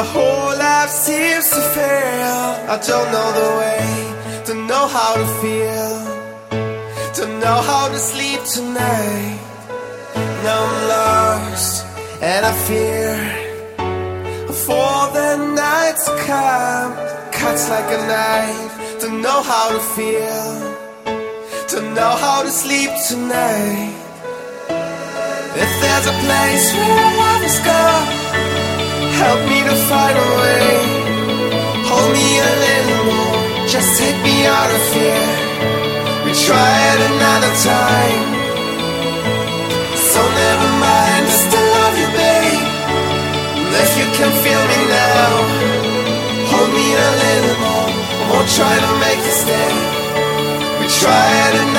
whole life seems to fail. I don't know the way, don't know how to feel, don't know how to sleep tonight. Now I'm lost and I fear for the night to come. Cuts like a knife, don't know how to feel, don't know how to sleep tonight. If there's a place where I wanna go, help me to find a way. Hold me a little more, just take me out of here. We try it another time. So never mind, I still love you, babe. And if you can feel me now, hold me a little more, I won't try to make you stay. We try it another time.